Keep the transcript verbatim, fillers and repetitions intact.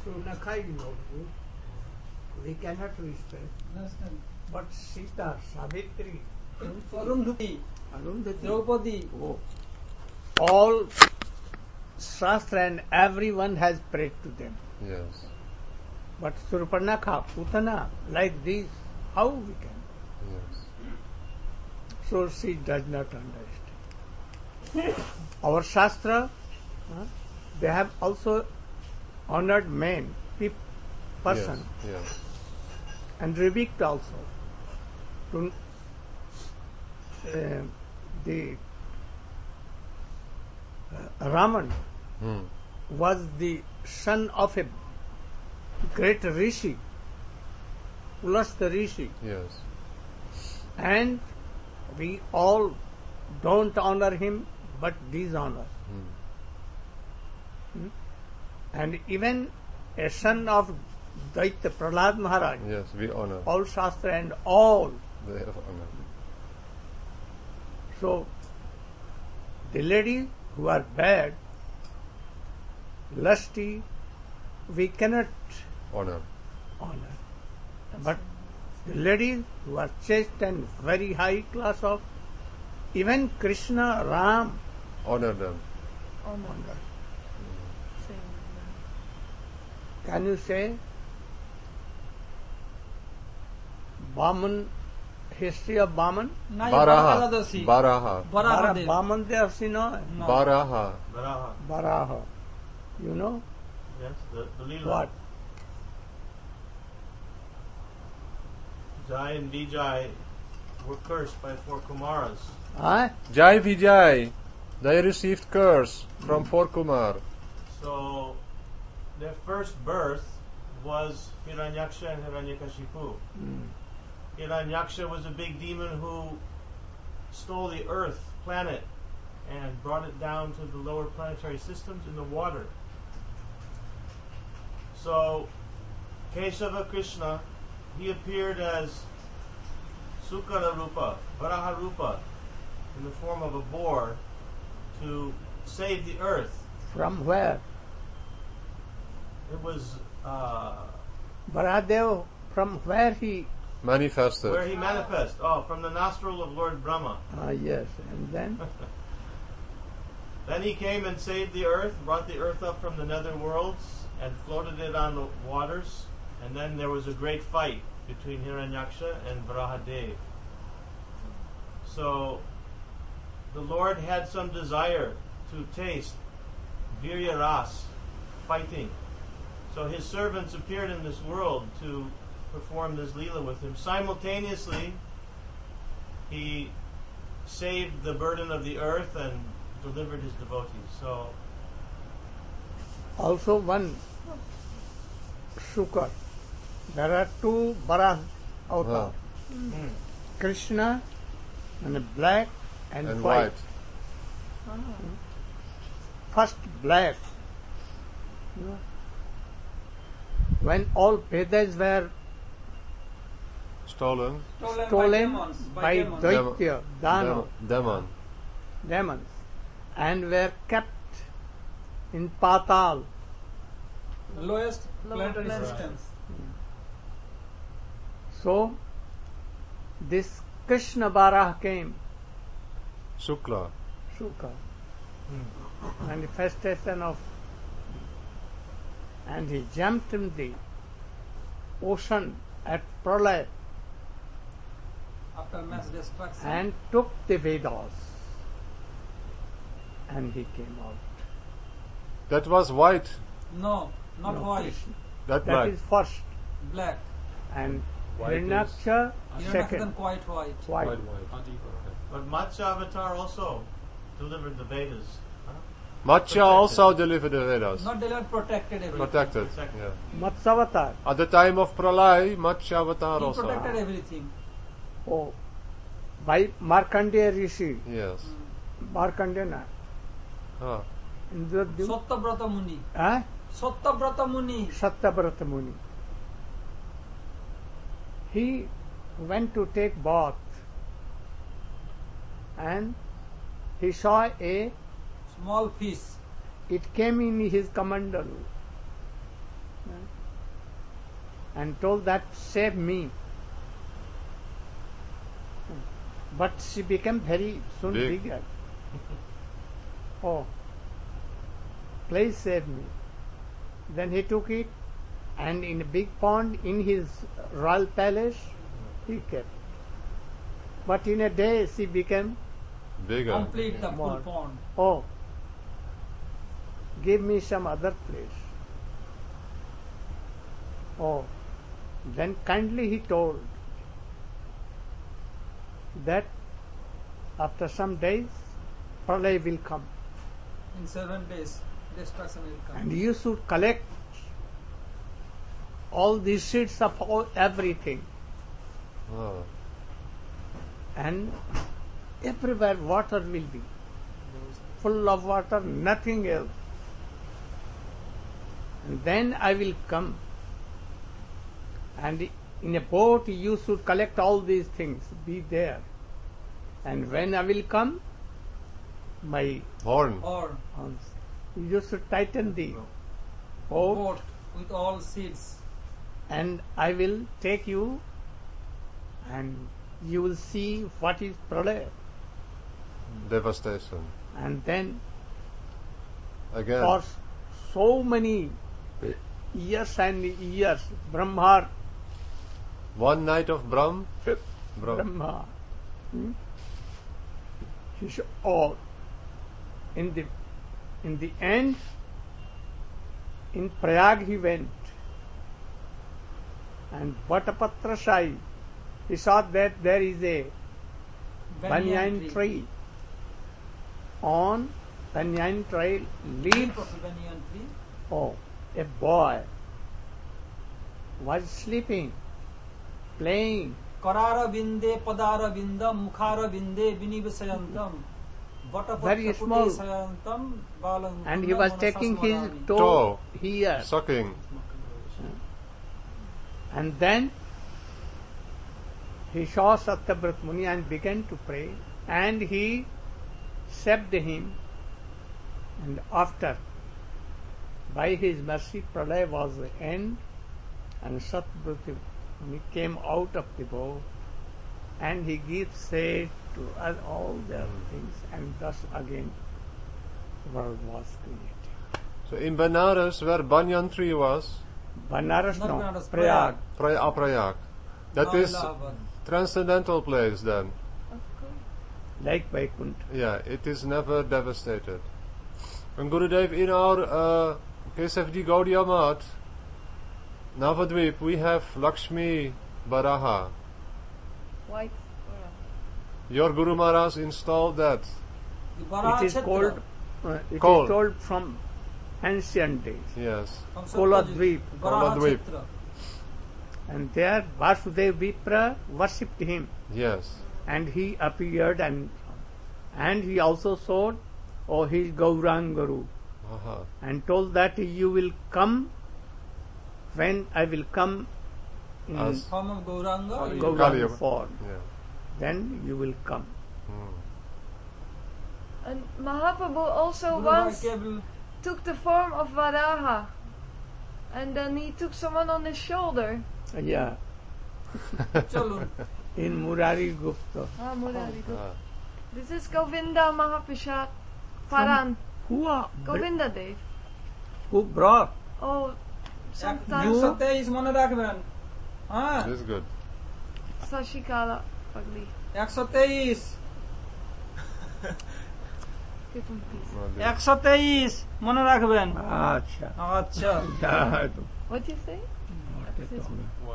Surpanakha is not good. We cannot respect. But Sita, Savitri, Arundhati, Arundhati, Draupadi, oh, all Shastra and everyone has prayed to them. Yes. But Surpanakha, Putana, like this, how we can? Yes. So she does not understand. Our Shastra, huh, they have also honored men, pe- person, Yes. Yes. and rebuked also. To, uh, the uh, Raman Hmm. was the son of a great rishi, Ulasta rishi, Yes. and we all don't honor him but dishonor. Hmm. Hmm? And even a son of Daitya Prahlad Maharaj, Yes, we honor. all Shastra and all. They have honor. So, the ladies who are bad, lusty, we cannot Honor. honor. But the ladies who are chaste and very high class of, even Krishna, Ram, Honor them. honor. Can you say Vaman, history of Vaman? Nai Baraha. Baraha. Baraha. Baraha Dev. Vaman they have seen, no? No. Baraha. Varaha. Baraha. You know Yes, the, the Leela. what? Jai and Vijay were cursed by four Kumaras. Huh? Jai Vijay. They received curse from four Kumar. So their first birth was Hiranyaksha and Hiranyakashipu. Mm. Hiranyaksha was a big demon who stole the earth planet and brought it down to the lower planetary systems in the water. So Kesava Krishna, he appeared as Sukara Rupa, Varaha Rupa, in the form of a boar to save the earth. From where? It was uh, Baradev, from where he? Manifested. where he manifest. Oh, from the nostril of Lord Brahma. Ah, yes. And then? Then he came and saved the earth, brought the earth up from the nether worlds, and floated it on the waters. And then there was a great fight between Hiranyaksha and Varahadev. So the Lord had some desire to taste Virya Ras, fighting. So his servants appeared in this world to perform this Leela with him. Simultaneously, he saved the burden of the earth and delivered his devotees. So Also one Shukar. There are two Barah avatars. Ah. Krishna and black and, And white. white. First black. You know, when all Vedas were Stolen. Stolen, stolen by demons. By by demons. Daitya, Dana, Demon. demons, and were kept in Patal. Lowest planetary planet. systems. So, this Krishna Barah came, Shukla. Shuka, manifestation of, and he jumped in the ocean at Pralay After mass destruction. and took the Vedas, and he came out. That was white. No, not No, white. Krishna. That That black. is first, Black. and White is- Hiranyaksha You're second, not quite white. white. but Matsya Avatar also delivered the Vedas. Huh? Matsya also delivered the Vedas. Not delivered, protected everything. Protected. Protected. Yeah. Matsavatar. At the time of Pralay, Matsya Avatar He also. protected everything. Oh, by Markandeya Rishi, Yes. Markandeya, Ah. Indradyu, Sattabrata Muni. huh? Sattabrata Muni. Satyavrata Muni. He went to take bath and he saw a, Small fish. it came in his kamandal. and told that save me. But she became very soon Big. bigger. Oh, please save me. Then he took it, and in a big pond in his royal palace, he kept. But in a day she became, Bigger. Complete the full More. pond. oh, give me some other place. Oh, then kindly he told that after some days, pralay will come, In seven days, destruction will come. and you should collect all these seeds of all, everything, Oh. and everywhere water will be, full of water, nothing else. And then I will come, and in a boat you should collect all these things, be there. And when I will come, my Horn. Or arms, you should tighten the boat, boat with all seeds. and I will take you, and you will see what is pralay. Devastation. And then Again. for so many years and years, Brahma, One night of Brahm. Brahm. Brahma, hmm? he should, oh, in the in the end, in Prayag he went, and Vatapatra Sai, he saw that there is a banyan tree. On banyan tree Leaf leaves, of the banyan tree. oh, a boy was sleeping, playing, Karara binde, padara binda, mukhara binde, vinivasayantam. Very small. Sayantam, balang. and he was taking his toe Toe. here. Sucking. And then he saw Satyavrat Muni and began to pray, and he saved him, and after, by his mercy, pralay was the end, and Satyavrat Muni came out of the boat, and he gives say to us all their things, and thus again world was created. So in Benares, where banyan tree was, Banaras, Not no, Banaras, Prayag. Pray- ah, Prayag. That Now is Allahabad. transcendental place then. Like Vaikuntha. Yeah, it is never devastated. And Gurudev, in our uh, Kesavdi Gaudiya Math, Navadvip, we have Lakshmi Baraha. White. Your Guru Maharaj installed that. The Varaha It is Kshetra called, uh, it is Called. told from ancient days. Yes. from Koladvip. Satyajit. Varaha Koladvip. Kshetra. And there Vasudev Vipra worshipped him, Yes. and he appeared, and and he also showed, oh, he is Gaurangaru, Aha. and told that you will come when I will come in As- Form of Gauranga. Kali- Gauranga Kali- form. Yeah. Then you will come. Hmm. And Mahaprabhu also Guru once Bhakti took the form of Varaha. And then he took someone on his shoulder. Yeah, Chalu. in Murari Gupta. Ah, Murari. Ah. This is Govinda Mahaprasad Paran. Who are Govinda Dev. who brought? Oh, sometimes You- একশো তেইশ মনে রাখবেন হ্যাঁ This is good. Sashikala Pagli. একশো তেইশ Give him peace. Well, this- একশো তেইশ মনে রাখবেন Acha. আচ্ছা Yeah, What do you say? what is it?